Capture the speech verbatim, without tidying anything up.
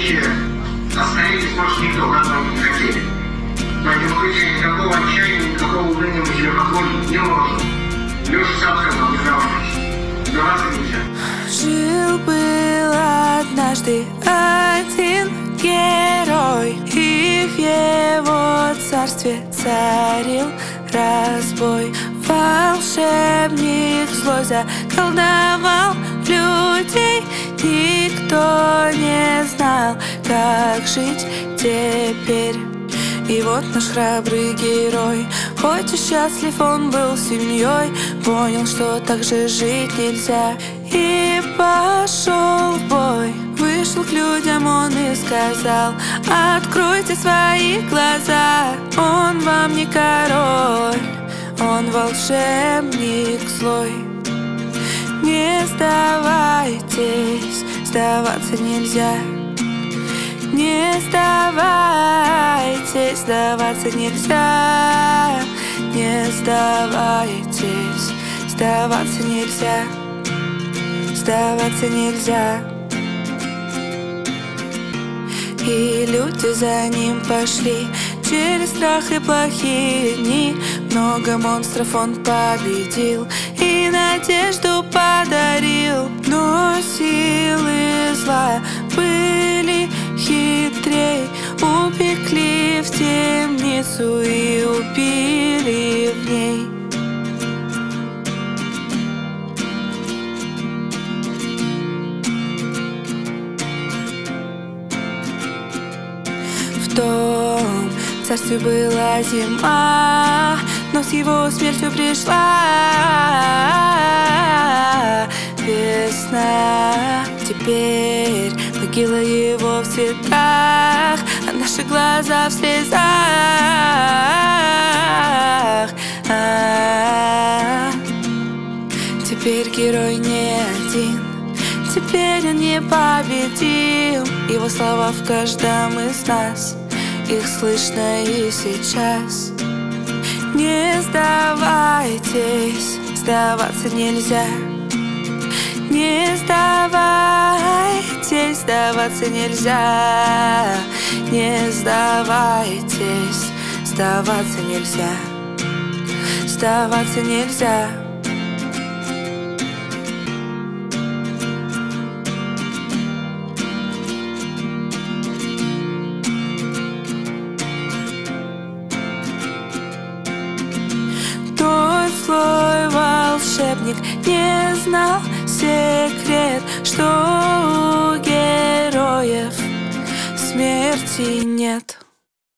случае остановить может никто, как бы не хотели. В этом случае никакого отчаяния, никакого уныния мы себе позволить не можем. Леша сам сказал, не сдавайтесь. Сдаваться нельзя. Жил-был однажды один герой, и в его царстве царил разбой. Волшебник злой заколдовал людей, никто не знал, как жить теперь. И вот наш храбрый герой, хоть и счастлив он был с семьей, понял, что так же жить нельзя, и пошел в бой. Вышел к людям он и сказал: откройте свои глаза, он вам не король, он волшебник злой. Не сдавайтесь, сдаваться нельзя. Не сдавайтесь, сдаваться нельзя. Не сдавайтесь, сдаваться нельзя. Сдаваться нельзя. И люди за ним пошли через страх и плохие дни. Много монстров он победил и надежду подарил. Но силы зла были хитрей, упекли в темницу и убили в ней. В том царстве была зима, но с его смертью пришла весна. Теперь могила его в цветах, а наши глаза в слезах. А-а-а. Теперь герой не один, теперь он непобедим. Его слова в каждом из нас, их слышно и сейчас. Не сдавайтесь, сдаваться нельзя. Не сдавайтесь, сдаваться нельзя. Не сдавайтесь, сдаваться нельзя. Сдаваться нельзя. Тот злой волшебник не знал секрет, что у героев смерти нет.